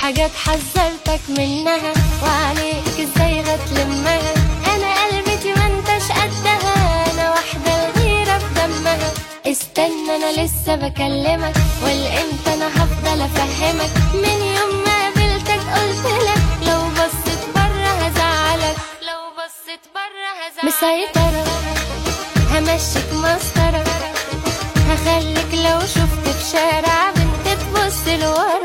حاجات حذرتك منها، وعليك ازاي هتلمها. انا قلبتي ما انتش قدها، انا واحدة الغيرة في دمها. استنى انا لسه بكلمك، والامتى انا هفضل افهمك. من يوم ما قابلتك قلتلك لو بصيت برا هزعلك، لو بصيت برا هزعلك. مسيطرة همشيك مسطرة، هخليك لو شفت في شارع بنت تبص لورا